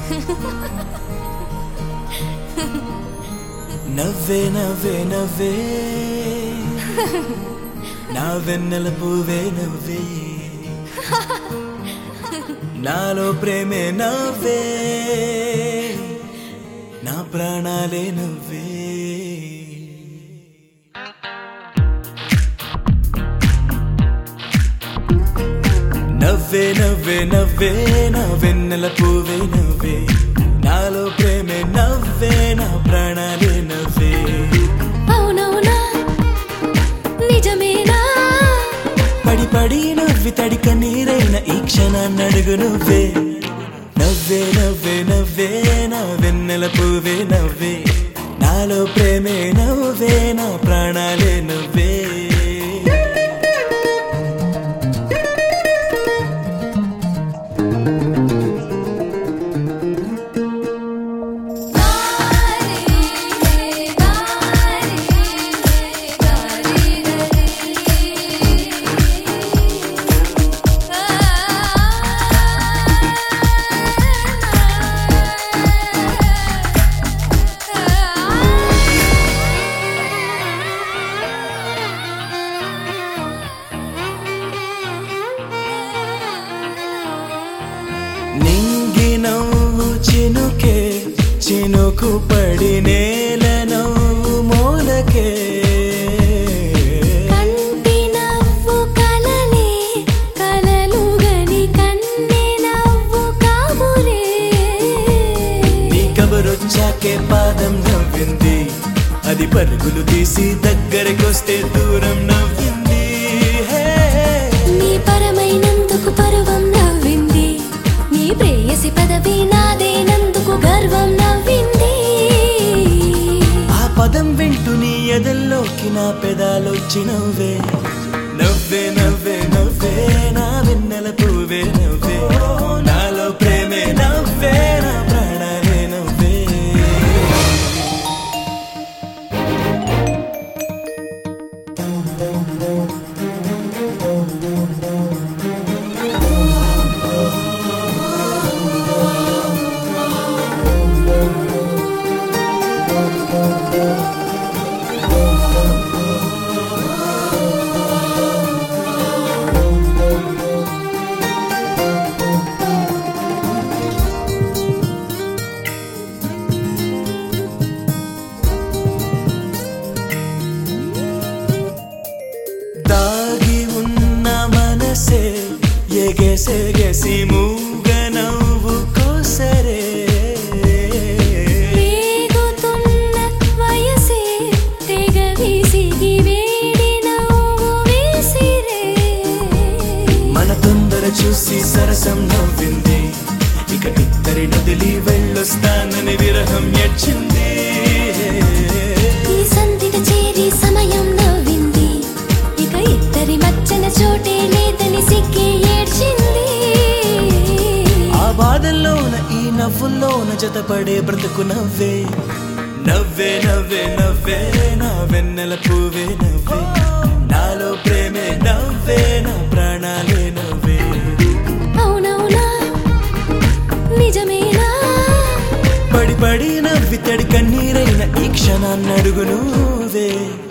నవ్వే నవ్వే నవ్వే నా వెన్నెల పువ్వే నవ్వే నాలో ప్రేమే నవ్వే నా ప్రాణాలే నవ్వే నవ్వే నవ్వే నవ్వే నా వెన్నెల పువ్వే నవ్వే నాలో ప్రేమే నవ్వే నా ప్రాణాలే నవ్వే అవునవునా నిజమేనా పడి పడి నవ్వి తడి కన్నీరైన ఈ క్షణాన్ని అడుగు నువ్వే నవ్వే నవ్వే నవ్వే నా వెన్నెల పువ్వే నవ్వే నాలో ప్రేమే నవ్వే నా ప్రాణాలే నవ్వే నింగి నవ్వు చినుకే చినుకు పడి నేల నవ్వు మూలకే కంటి నవ్వు కలలే కలలుగని కన్నె నవ్వు కాబులే నీ కబరొచ్చాకే పాదం నవ్వింది అది పరుగులు తీసి దగ్గరకొస్తే దూరం నవ్వింది నీ పరమైనందుకు పరువం నవ్వింది నీ ప్రేయసి పదవి నాదేనందుకు గర్వం నవ్వింది ఆ పదం వింటూ నీ ఎదల్లోకి నా పెదాలొచ్చి నవ్వే నవ్వే నవ్వే నవ్వే నా వెన్నెల పువ్వే నవ్వే నాలో ప్రేమే నవ్వే నా ప్రాణాలే నవ్వే దాగి ఉన్న మనసే ఎగెసెగెసి మూగ నవ్వు కోసరే రేగుతున్న వయసే తెగ విసిగి వేడి నవ్వు వేసిరే మన తొందర చూసి సరసం నవ్వింది ఇక ఇద్దరి నదిలి వెళ్ళొస్తానని విరహం ఎచ్చింది ఈ సంధిక చేరి సమయం నవ్వింది ఇక ఇద్దరి మచ్చన చోటే లేదని సిగ్గి ఏడ్చింది ఆ బాధల్లోన ఈ నవ్వుల్లోన జతపడే బ్రతుకు నవ్వే నవ్వే నవ్వే నవ్వే నా వెన్నెల పువ్వే నవ్వే నాలో ప్రేమే నవ్వే నా ప్రాణాలే నవ్వే అవునవునా నిజమేనా పడి పడి నవ్వి తడి కన్నీరైన ఈ క్షణాన్ని అడుగు నువ్వే